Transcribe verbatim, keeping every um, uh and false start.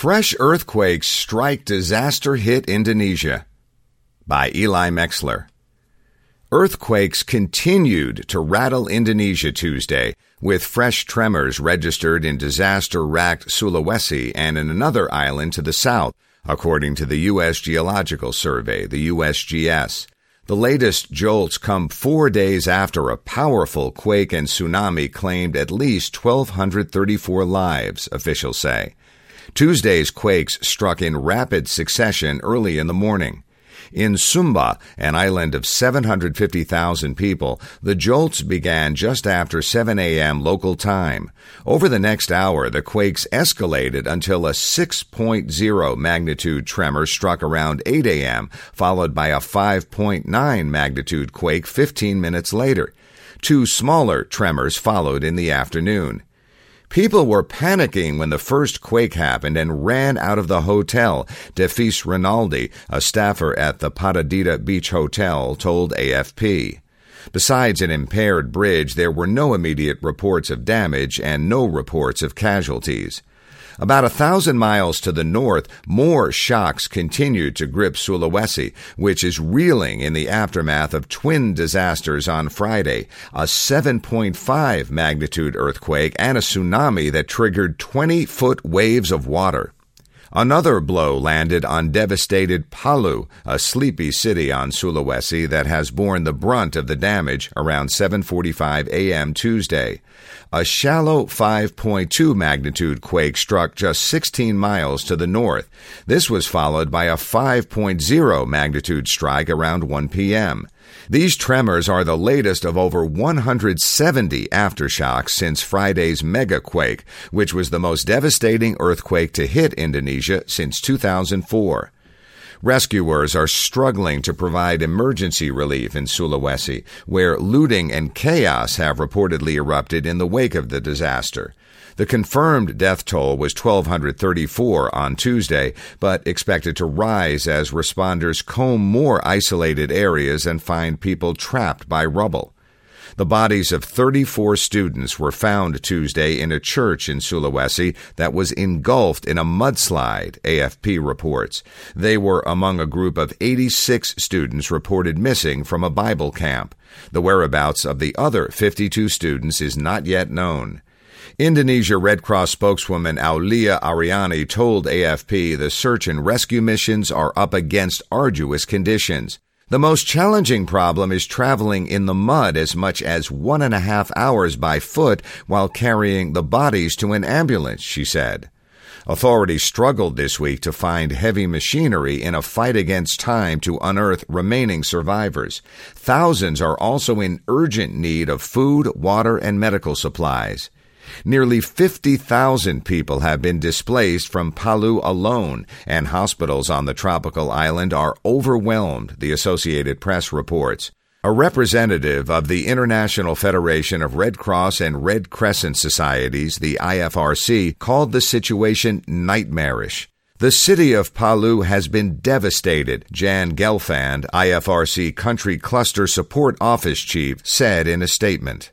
Fresh earthquakes strike, disaster hit Indonesia. By Eli Mexler. Earthquakes continued to rattle Indonesia Tuesday, with fresh tremors registered in disaster-racked Sulawesi and in another island to the south, according to the U S Geological Survey, the U S G S. The latest jolts come four days after a powerful quake and tsunami claimed at least one thousand two hundred thirty-four lives, officials say. Tuesday's quakes struck in rapid succession early in the morning. In Sumba, an island of seven hundred fifty thousand people, the jolts began just after seven a.m. local time. Over the next hour, the quakes escalated until a six point oh magnitude tremor struck around eight a.m., followed by a five point nine magnitude quake fifteen minutes later. Two smaller tremors followed in the afternoon. People were panicking when the first quake happened and ran out of the hotel, Defis Rinaldi, a staffer at the Paradita Beach Hotel, told A F P. Besides an impaired bridge, there were no immediate reports of damage and no reports of casualties. About a thousand miles to the north, more shocks continued to grip Sulawesi, which is reeling in the aftermath of twin disasters on Friday, a seven point five magnitude earthquake and a tsunami that triggered twenty-foot waves of water. Another blow landed on devastated Palu, a sleepy city on Sulawesi that has borne the brunt of the damage around seven forty-five a.m. Tuesday. A shallow five point two magnitude quake struck just sixteen miles to the north. This was followed by a five point oh magnitude strike around one p.m. These tremors are the latest of over one hundred seventy aftershocks since Friday's megaquake, which was the most devastating earthquake to hit Indonesia since two thousand four. Rescuers are struggling to provide emergency relief in Sulawesi, where looting and chaos have reportedly erupted in the wake of the disaster. The confirmed death toll was one thousand two hundred thirty-four on Tuesday, but expected to rise as responders comb more isolated areas and find people trapped by rubble. The bodies of thirty-four students were found Tuesday in a church in Sulawesi that was engulfed in a mudslide, A F P reports. They were among a group of eighty-six students reported missing from a Bible camp. The whereabouts of the other fifty-two students is not yet known. Indonesia Red Cross spokeswoman Aulia Ariani told A F P the search and rescue missions are up against arduous conditions. The most challenging problem is traveling in the mud as much as one and a half hours by foot while carrying the bodies to an ambulance, she said. Authorities struggled this week to find heavy machinery in a fight against time to unearth remaining survivors. Thousands are also in urgent need of food, water, and medical supplies. Nearly fifty thousand people have been displaced from Palu alone, and hospitals on the tropical island are overwhelmed, the Associated Press reports. A representative of the International Federation of Red Cross and Red Crescent Societies, the I F R C, called the situation nightmarish. The city of Palu has been devastated, Jan Gelfand, I F R C Country Cluster Support Office Chief, said in a statement.